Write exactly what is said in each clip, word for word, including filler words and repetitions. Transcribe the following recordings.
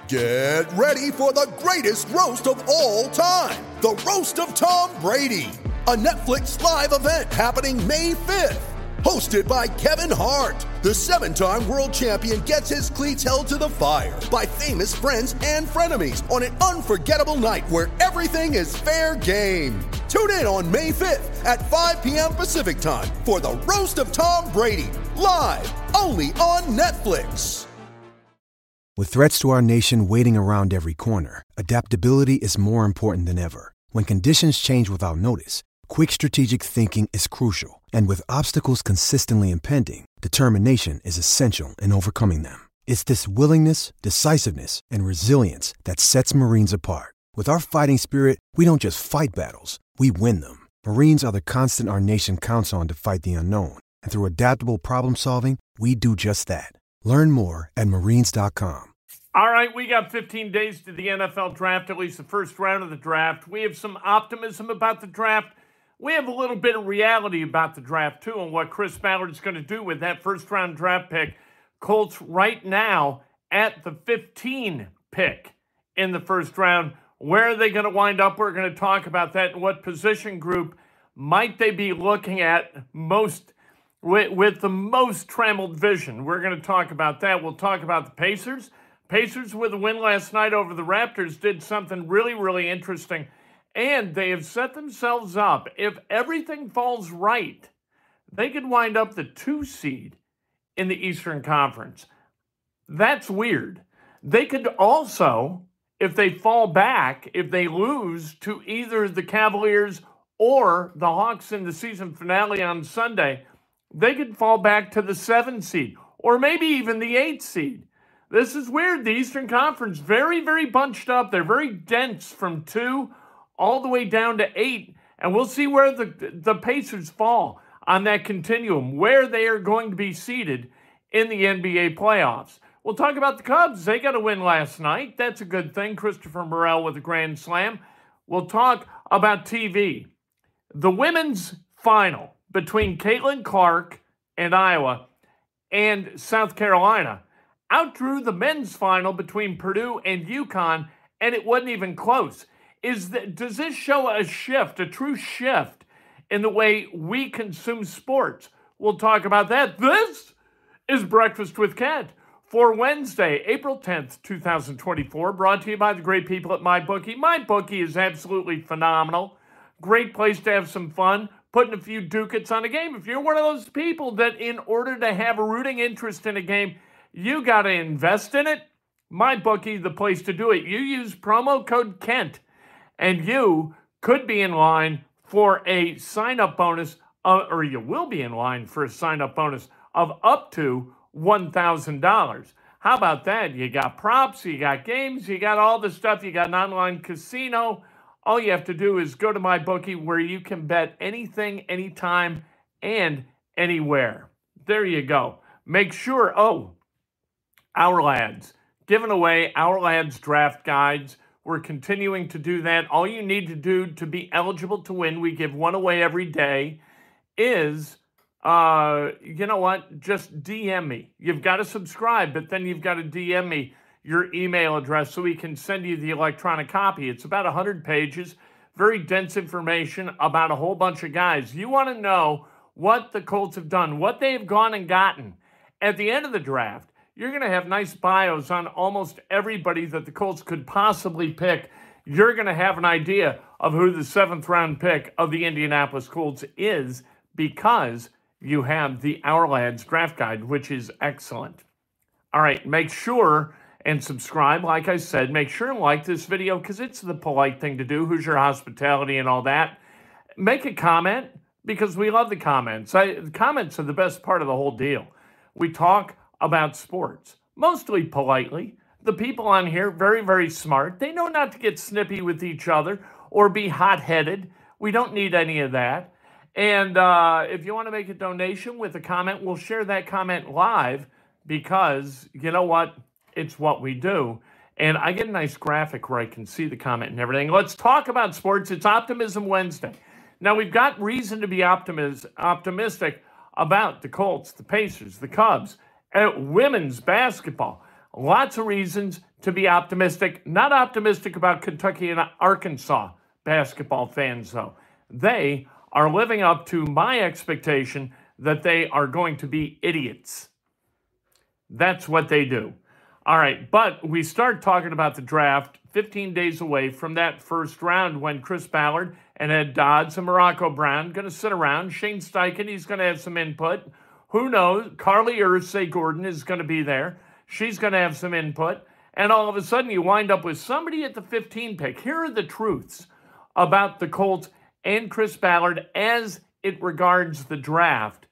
Get ready for the greatest roast of all time, the Roast of Tom Brady, a Netflix live event happening May fifth. Hosted by Kevin Hart, the seven-time world champion gets his cleats held to the fire by famous friends and frenemies on an unforgettable night where everything is fair game. Tune in on May fifth at five p.m. Pacific time for the Roast of Tom Brady, live only on Netflix. With threats to our nation waiting around every corner, adaptability is more important than ever. When conditions change without notice, quick strategic thinking is crucial. And with obstacles consistently impending, determination is essential in overcoming them. It's this willingness, decisiveness, and resilience that sets Marines apart. With our fighting spirit, we don't just fight battles, we win them. Marines are the constant our nation counts on to fight the unknown. And through adaptable problem solving, we do just that. Learn more at marines dot com. All right, we got fifteen days to the N F L draft, at least the first round of the draft. We have some optimism about the draft. We have a little bit of reality about the draft, too, and what Chris Ballard's going to do with that first-round draft pick. Colts right now at the fifteen pick in the first round. Where are they going to wind up? We're going to talk about that. And what position group might they be looking at most with, with the most trammeled vision? We're going to talk about that. We'll talk about the Pacers. Pacers, with a win last night over the Raptors, did something really, really interesting. And they have set themselves up. If everything falls right, they could wind up the two seed in the Eastern Conference. That's weird. They could also, if they fall back, if they lose to either the Cavaliers or the Hawks in the season finale on Sunday, they could fall back to the seven seed or maybe even the eight seed. This is weird. The Eastern Conference, very, very bunched up. They're very dense from two all the way down to eight, and we'll see where the, the Pacers fall on that continuum, where they are going to be seated in the N B A playoffs. We'll talk about the Cubs. They got a win last night. That's a good thing. Christopher Morel with a grand slam. We'll talk about T V. The women's final between Caitlin Clark and Iowa and South Carolina outdrew the men's final between Purdue and UConn, and it wasn't even close. Is that, does this show a shift, a true shift in the way we consume sports? We'll talk about that. This is Breakfast with Kent for Wednesday, April tenth, twenty twenty-four, brought to you by the great people at MyBookie. MyBookie is absolutely phenomenal. Great place to have some fun, putting a few ducats on a game. If you're one of those people that in order to have a rooting interest in a game, you got to invest in it, MyBookie, the place to do it. You use promo code Kent, and you could be in line for a sign-up bonus, uh, or you will be in line for a sign-up bonus of up to one thousand dollars. How about that? You got props, you got games, you got all the stuff, you got an online casino. All you have to do is go to MyBookie, where you can bet anything, anytime, and anywhere. There you go. Make sure, oh, Our Lads, giving away Our Lads draft guides. We're continuing to do that. All you need to do to be eligible to win, we give one away every day, is, uh, you know what, just D M me. You've got to subscribe, but then you've got to D M me your email address so we can send you the electronic copy. It's about one hundred pages, very dense information about a whole bunch of guys. You want to know what the Colts have done, what they have gone and gotten. At the end of the draft, you're going to have nice bios on almost everybody that the Colts could possibly pick. You're going to have an idea of who the seventh round pick of the Indianapolis Colts is because you have the Our Lads draft guide, which is excellent. All right, make sure and subscribe. Like I said, make sure and like this video because it's the polite thing to do. Who's your hospitality and all that? Make a comment because we love the comments. I, the comments are the best part of the whole deal. We talk about sports, mostly politely. The people on here, very, very smart. They know not to get snippy with each other or be hot-headed. We don't need any of that. And uh, if you want to make a donation with a comment, we'll share that comment live because, you know what, it's what we do. And I get a nice graphic where I can see the comment and everything. Let's talk about sports. It's Optimism Wednesday. Now, we've got reason to be optimis- optimistic about the Colts, the Pacers, the Cubs, and women's basketball. Lots of reasons to be optimistic. Not optimistic about Kentucky and Arkansas basketball fans, though. They are living up to my expectation that they are going to be idiots. That's what they do. All right, but we start talking about the draft fifteen days away from that first round when Chris Ballard and Ed Dodds and Morocco Brown going to sit around. Shane Steichen, he's going to have some input. Who knows? Carly Ursay Gordon is going to be there. She's going to have some input. And all of a sudden you wind up with somebody at the fifteen pick. Here are the truths about the Colts and Chris Ballard as it regards the draft.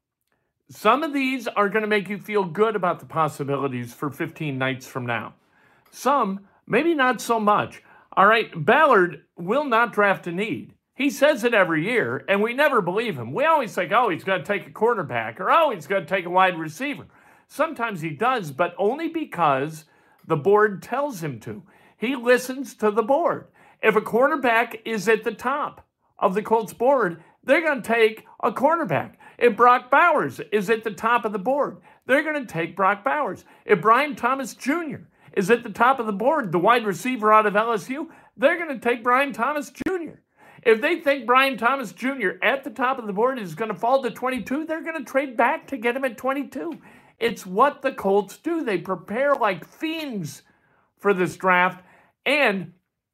Some of these are going to make you feel good about the possibilities for fifteen nights from now. Some, maybe not so much. All right, Ballard will not draft a need. He says it every year, and we never believe him. We always think, oh, he's going to take a quarterback, or oh, he's going to take a wide receiver. Sometimes he does, but only because the board tells him to. He listens to the board. If a cornerback is at the top of the Colts board, they're going to take a cornerback. If Brock Bowers is at the top of the board, they're going to take Brock Bowers. If Brian Thomas Junior is at the top of the board, the wide receiver out of L S U, they're going to take Brian Thomas Junior If they think Brian Thomas Junior at the top of the board is going to fall to twenty-two, they're going to trade back to get him at twenty-two. It's what the Colts do. They prepare like fiends for this draft. And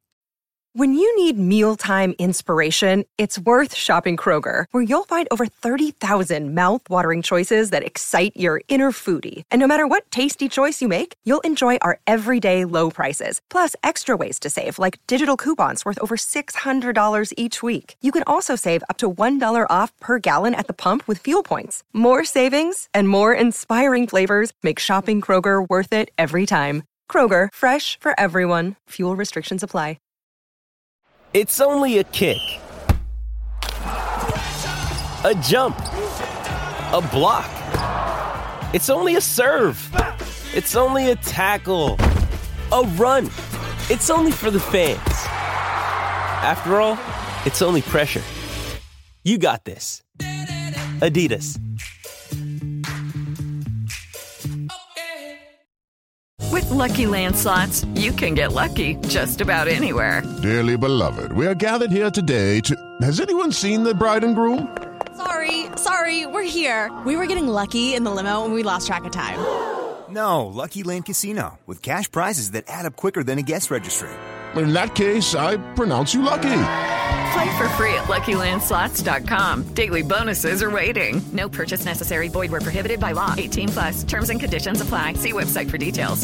when you need mealtime inspiration, it's worth shopping Kroger, where you'll find over thirty thousand mouth-watering choices that excite your inner foodie. And no matter what tasty choice you make, you'll enjoy our everyday low prices, plus extra ways to save, like digital coupons worth over six hundred dollars each week. You can also save up to one dollar off per gallon at the pump with fuel points. More savings and more inspiring flavors make shopping Kroger worth it every time. Kroger, fresh for everyone. Fuel restrictions apply. It's only a kick, a jump, a block. It's only a serve. It's only a tackle, a run. It's only for the fans. After all, it's only pressure. You got this. Adidas. With Lucky Land Slots, you can get lucky just about anywhere. Dearly beloved, we are gathered here today to... Has anyone seen the bride and groom? Sorry, sorry, we're here. We were getting lucky in the limo and we lost track of time. No, Lucky Land Casino, with cash prizes that add up quicker than a guest registry. In that case, I pronounce you lucky. Play for free at Lucky Land Slots dot com. Daily bonuses are waiting. No purchase necessary. Void where prohibited by law. eighteen plus. Terms and conditions apply. See website for details.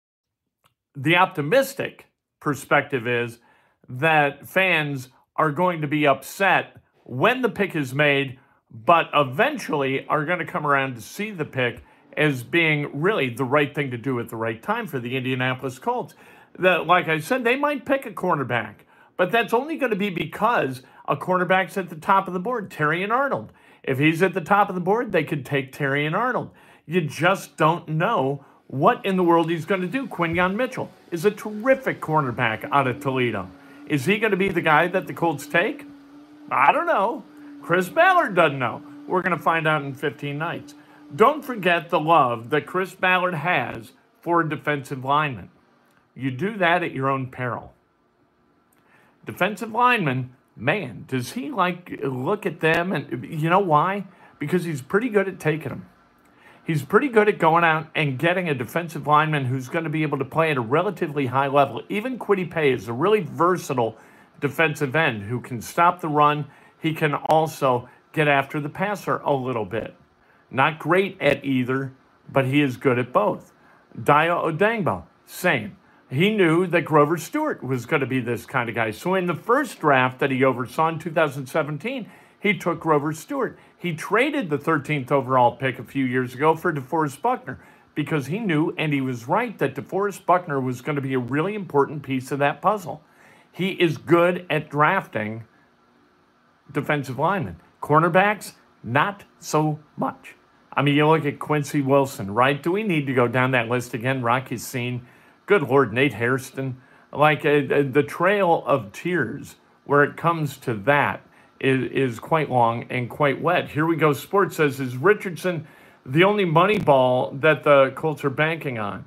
The optimistic perspective is that fans are going to be upset when the pick is made, but eventually are going to come around to see the pick as being really the right thing to do at the right time for the Indianapolis Colts. The, like I said, they might pick a cornerback, but that's only going to be because a cornerback's at the top of the board, Terrion Arnold. If he's at the top of the board, they could take Terrion Arnold. You just don't know what in the world he's going to do. Quinyon Mitchell is a terrific cornerback out of Toledo. Is he going to be the guy that the Colts take? I don't know. Chris Ballard doesn't know. We're going to find out in fifteen nights. Don't forget the love that Chris Ballard has for defensive linemen. You do that at your own peril. Defensive linemen, man, does he like look at them? And you know why? Because he's pretty good at taking them. He's pretty good at going out and getting a defensive lineman who's going to be able to play at a relatively high level. Even Kwity Paye is a really versatile defensive end who can stop the run. He can also get after the passer a little bit. Not great at either, but he is good at both. Dayo Odeyingbo, same. He knew that Grover Stewart was going to be this kind of guy. So in the first draft that he oversaw in two thousand seventeen, he took Grover Stewart. He traded the thirteenth overall pick a few years ago for DeForest Buckner because he knew, and he was right, that DeForest Buckner was going to be a really important piece of that puzzle. He is good at drafting defensive linemen. Cornerbacks, not so much. I mean, you look at Quincy Wilson, right? Do we need to go down that list again? Rocky Scene. Good Lord, Nate Hairston. Like uh, the trail of tears where it comes to that is, is quite long and quite wet. Here we go. Sports says, is Richardson the only money ball that the Colts are banking on?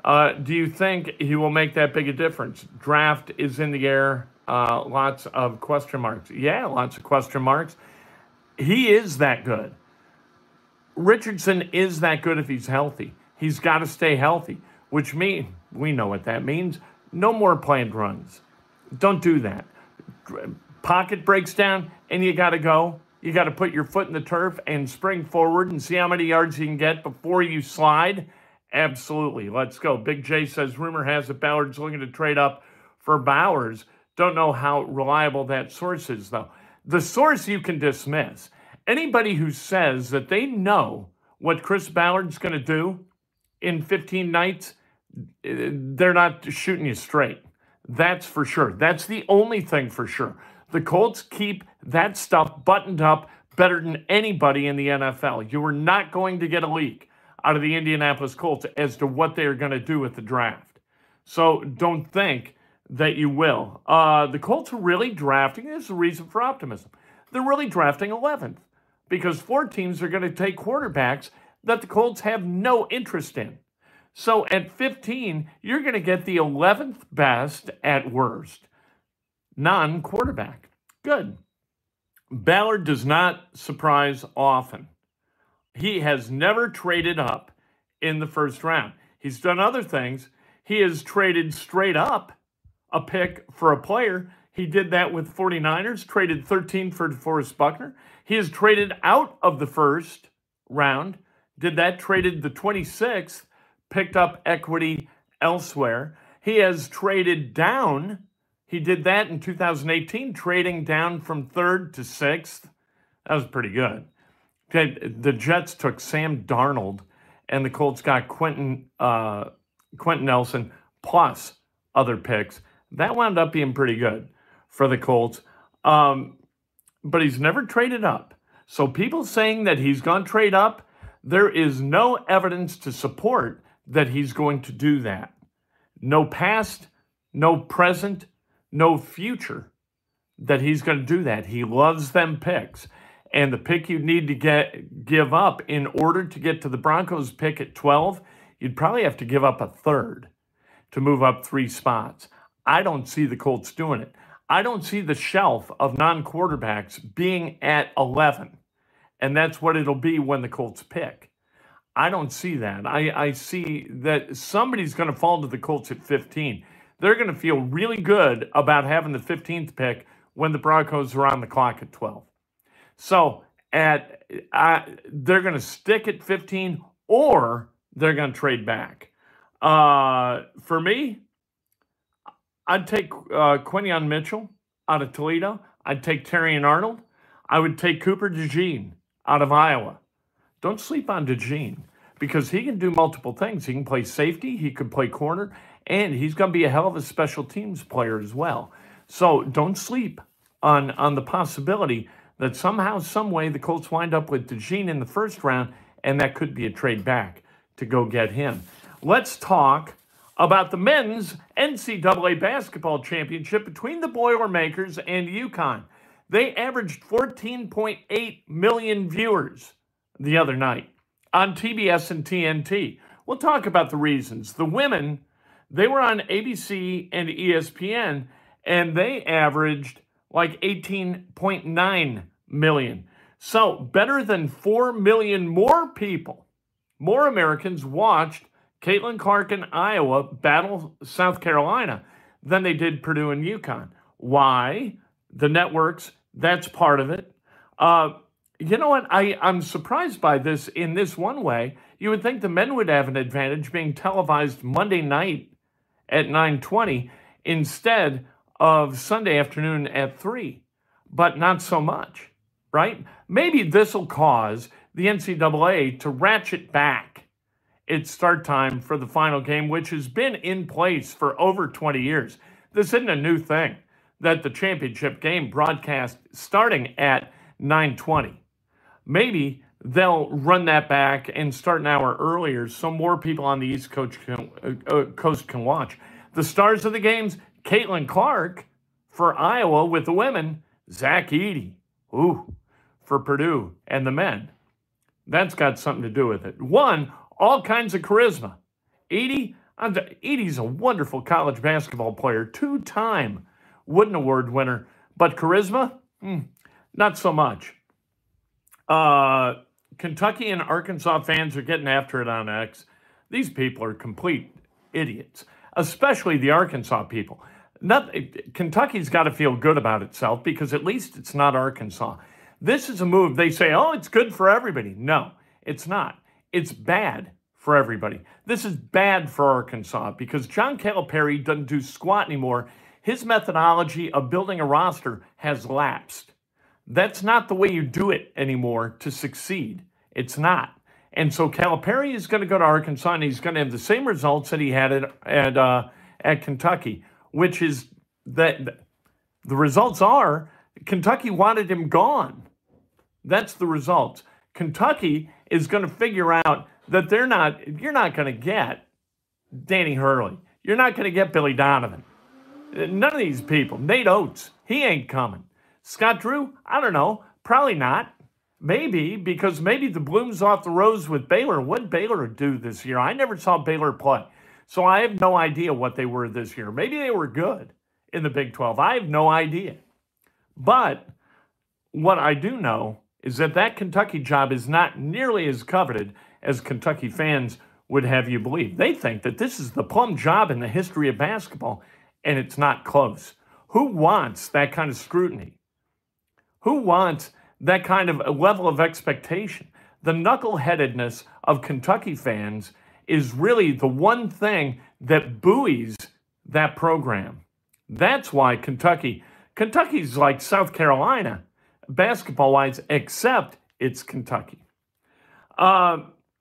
Uh, do you think he will make that big a difference? Draft is in the air. Uh, lots of question marks. Yeah, lots of question marks. He is that good. Richardson is that good if he's healthy. He's got to stay healthy, which means, we know what that means, no more planned runs. Don't do that. Pocket breaks down and you got to go. You got to put your foot in the turf and spring forward and see how many yards you can get before you slide. Absolutely. Let's go. Big J says, rumor has it Ballard's looking to trade up for Bowers. Don't know how reliable that source is, though. The source you can dismiss. Anybody who says that they know what Chris Ballard's going to do in fifteen nights, they're not shooting you straight. That's for sure. That's the only thing for sure. The Colts keep that stuff buttoned up better than anybody in the N F L. You are not going to get a leak out of the Indianapolis Colts as to what they are going to do with the draft. So don't think that you will. Uh, the Colts are really drafting. This is a reason for optimism. They're really drafting eleventh because four teams are going to take quarterbacks that the Colts have no interest in. So at fifteen, you're going to get the eleventh best at worst non-quarterback. Good. Ballard does not surprise often. He has never traded up in the first round. He's done other things. He has traded straight up a pick for a player. He did that with 49ers, traded thirteen for DeForest Buckner. He has traded out of the first round, did that, traded the twenty-sixth, picked up equity elsewhere. He has traded down. He did that in two thousand eighteen, trading down from third to sixth. That was pretty good. The Jets took Sam Darnold, and the Colts got Quentin, uh, Quentin Nelson plus other picks. That wound up being pretty good for the Colts. Um, but he's never traded up. So people saying that he's going to trade up, there is no evidence to support that he's going to do that. No past, no present, no future that he's going to do that. He loves them picks. And the pick you need to get give up in order to get to the Broncos pick at twelve, you'd probably have to give up a third to move up three spots. I don't see the Colts doing it. I don't see the shelf of non-quarterbacks being at eleven. And that's what it'll be when the Colts pick. I don't see that. I, I see that somebody's going to fall to the Colts at fifteen. They're going to feel really good about having the fifteenth pick when the Broncos are on the clock at twelve. So at uh, they're going to stick at fifteen or they're going to trade back. Uh, for me, I'd take uh, Quinyon Mitchell out of Toledo. I'd take Terrion Arnold. I would take Cooper DeJean out of Iowa. Don't sleep on DeJean because he can do multiple things. He can play safety, he could play corner, and he's going to be a hell of a special teams player as well. So don't sleep on, on the possibility that somehow, some way, the Colts wind up with DeJean in the first round, and that could be a trade back to go get him. Let's talk about the men's N C double A basketball championship between the Boilermakers and UConn. They averaged fourteen point eight million viewers the other night on T B S and T N T. We'll talk about the reasons. The women, they were on A B C and E S P N, and they averaged like eighteen point nine million. So better than four million more people, more Americans watched Caitlin Clark in Iowa battle South Carolina than they did Purdue and UConn. Why? The networks, that's part of it. Uh, you know what? I, I'm surprised by this in this one way. You would think the men would have an advantage being televised Monday night at nine twenty instead of Sunday afternoon at three, but not so much, right? Maybe this will cause the N C double A to ratchet back its start time for the final game, which has been in place for over twenty years. This isn't a new thing, that the championship game broadcast starting at nine twenty. Maybe they'll run that back and start an hour earlier so more people on the East Coast can, uh, Coast can watch. The stars of the games, Caitlin Clark for Iowa with the women, Zach Edey, ooh, for Purdue and the men. That's got something to do with it. One, all kinds of charisma. Edey, Edey's a wonderful college basketball player, two-time Wooden Award winner, but charisma, mm, not so much. Uh, Kentucky and Arkansas fans are getting after it on X. These people are complete idiots, especially the Arkansas people. Not, Kentucky's got to feel good about itself because at least it's not Arkansas. This is a move. They say, oh, it's good for everybody. No, it's not. It's bad for everybody. This is bad for Arkansas because John Calipari doesn't do squat anymore. His methodology of building a roster has lapsed. That's not the way you do it anymore to succeed. It's not. And so Calipari is going to go to Arkansas, and he's going to have the same results that he had at at, uh, at Kentucky, which is that the results are Kentucky wanted him gone. That's the results. Kentucky is going to figure out that they're not, you're not going to get Danny Hurley. You're not going to get Billy Donovan. None of these people. Nate Oates, he ain't coming. Scott Drew, I don't know. Probably not. Maybe, because maybe the bloom's off the rose with Baylor. What did Baylor do this year? I never saw Baylor play. So I have no idea what they were this year. Maybe they were good in the Big twelve. I have no idea. But what I do know is that that Kentucky job is not nearly as coveted as Kentucky fans would have you believe. They think that this is the plum job in the history of basketball, and it's not close. Who wants that kind of scrutiny? Who wants that kind of level of expectation? The knuckleheadedness of Kentucky fans is really the one thing that buoys that program. That's why Kentucky, Kentucky's like South Carolina, basketball-wise, except it's Kentucky. Uh,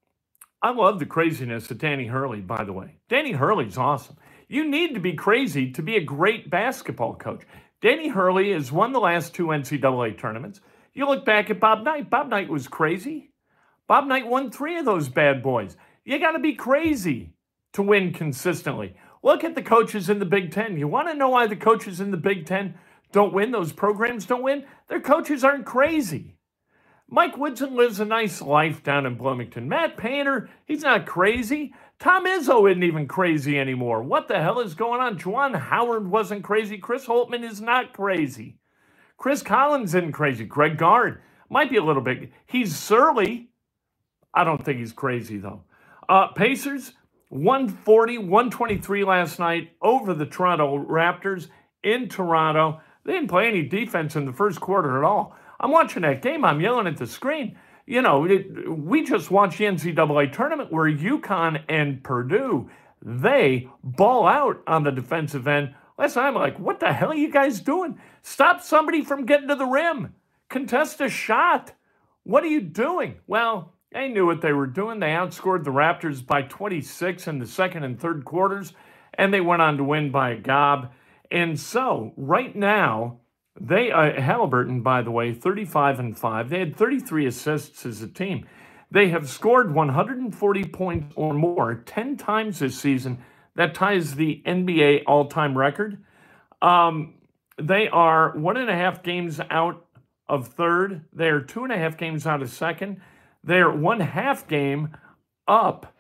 I love the craziness of Danny Hurley, by the way. Danny Hurley's awesome. You need to be crazy to be a great basketball coach. Danny Hurley has won the last two N C double A tournaments. You look back at Bob Knight. Bob Knight was crazy. Bob Knight won three of those bad boys. You got to be crazy to win consistently. Look at the coaches in the Big Ten. You want to know why the coaches in the Big Ten don't win? Those programs don't win? Their coaches aren't crazy. Mike Woodson lives a nice life down in Bloomington. Matt Painter, he's not crazy. Tom Izzo isn't even crazy anymore. What the hell is going on? Juwan Howard wasn't crazy. Chris Holtmann is not crazy. Chris Collins isn't crazy. Greg Gard might be a little bit. He's surly. I don't think he's crazy, though. Uh, Pacers, one forty, one twenty-three last night over the Toronto Raptors in Toronto. They didn't play any defense in the first quarter at all. I'm watching that game. I'm yelling at the screen. You know, it, we just watched the N C double A tournament where UConn and Purdue, they ball out on the defensive end. Last time, I'm like, what the hell are you guys doing? Stop somebody from getting to the rim. Contest a shot. What are you doing? Well, they knew what they were doing. They outscored the Raptors by twenty-six in the second and third quarters, and they went on to win by a gob. And so, right now, they uh, Halliburton, by the way, thirty-five and five. They had thirty-three assists as a team. They have scored one hundred forty points or more ten times this season. That ties the N B A all-time record. Um, they are one and a half games out of third. They are two and a half games out of second. They are one half game up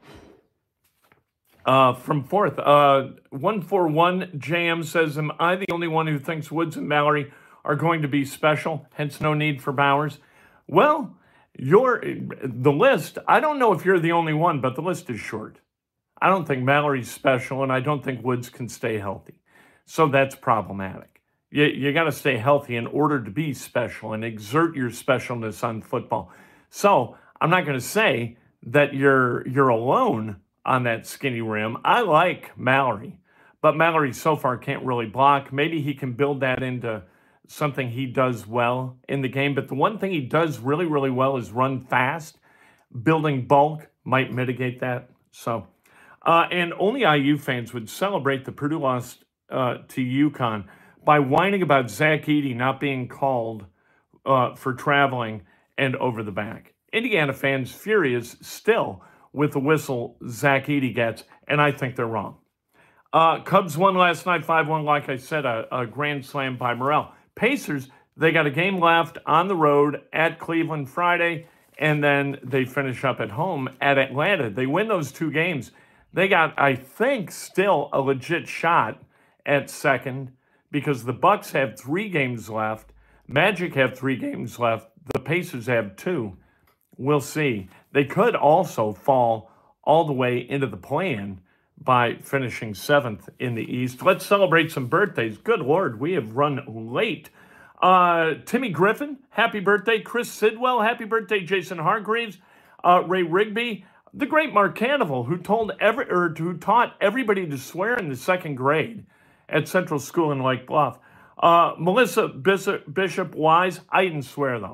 uh, from fourth. Uh, one forty-one, J M says, am I the only one who thinks Woods and Mallory are going to be special, hence no need for Bowers? Well, you're, the list, I don't know if you're the only one, but the list is short. I don't think Mallory's special, and I don't think Woods can stay healthy. So that's problematic. You, you got to stay healthy in order to be special and exert your specialness on football. So I'm not going to say that you're you're alone on that skinny rim. I like Mallory, but Mallory so far can't really block. Maybe he can build that into something he does well in the game. But the one thing he does really, really well is run fast. Building bulk might mitigate that. So, uh, and only I U fans would celebrate the Purdue loss uh, to UConn by whining about Zach Edey not being called uh, for traveling and over the back. Indiana fans furious still with the whistle Zach Edey gets, and I think they're wrong. Uh, Cubs won last night, five one, like I said, a, a grand slam by Morrell. Pacers, they got a game left on the road at Cleveland Friday, and then they finish up at home at Atlanta. They win those two games. They got, I think, still a legit shot at second because the Bucks have three games left. Magic have three games left. The Pacers have two. We'll see. They could also fall all the way into the play-in by finishing seventh in the East. Let's celebrate some birthdays. Good Lord, we have run late. Uh, Timmy Griffin, happy birthday. Chris Sidwell, happy birthday. Jason Hargreaves, uh, Ray Rigby, the great Mark Canival, who told every or who taught everybody to swear in the second grade at Central School in Lake Bluff. Uh, Melissa Bishop, Bishop Wise, I didn't swear though.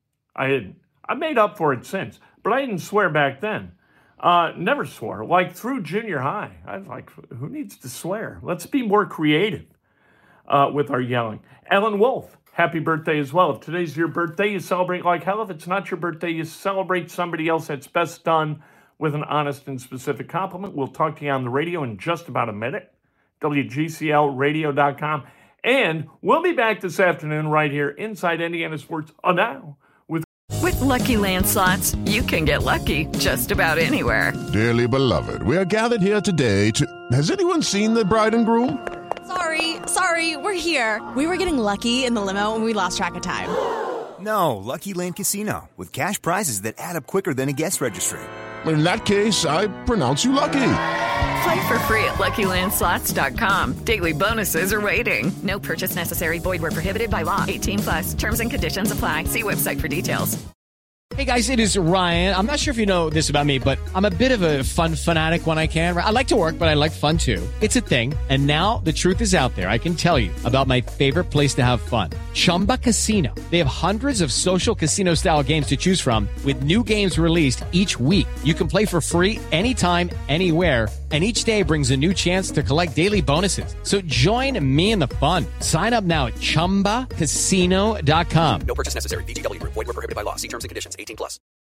I didn't. I made up for it since, but I didn't swear back then. Uh, never swore. Like through junior high, I was like, who needs to swear? Let's be more creative uh, with our yelling. Ellen Wolf, happy birthday as well. If today's your birthday, you celebrate like hell. If it's not your birthday, you celebrate somebody else. That's best done with an honest and specific compliment. We'll talk to you on the radio in just about a minute. W G C L radio dot com. And we'll be back this afternoon right here inside Indiana Sports uh, Now. With With Lucky Land Slots, you can get lucky just about anywhere. Dearly beloved, we are gathered here today to... Has anyone seen the bride and groom? Sorry, sorry, we're here. We were getting lucky in the limo and we lost track of time. No, Lucky Land Casino, with cash prizes that add up quicker than a guest registry. In that case, I pronounce you lucky. Play for free at Lucky Land Slots dot com. Daily bonuses are waiting. No purchase necessary. Void where prohibited by law. eighteen plus. Terms and conditions apply. See website for details. Hey guys, it is Ryan. I'm not sure if you know this about me, but I'm a bit of a fun fanatic when I can. I like to work, but I like fun too. It's a thing. And now the truth is out there. I can tell you about my favorite place to have fun. Chumba Casino. They have hundreds of social casino style games to choose from with new games released each week. You can play for free anytime, anywhere. And each day brings a new chance to collect daily bonuses. So join me in the fun. Sign up now at chumba casino dot com. No purchase necessary. V G W Group. Void where prohibited by law. See terms and conditions. eighteen plus.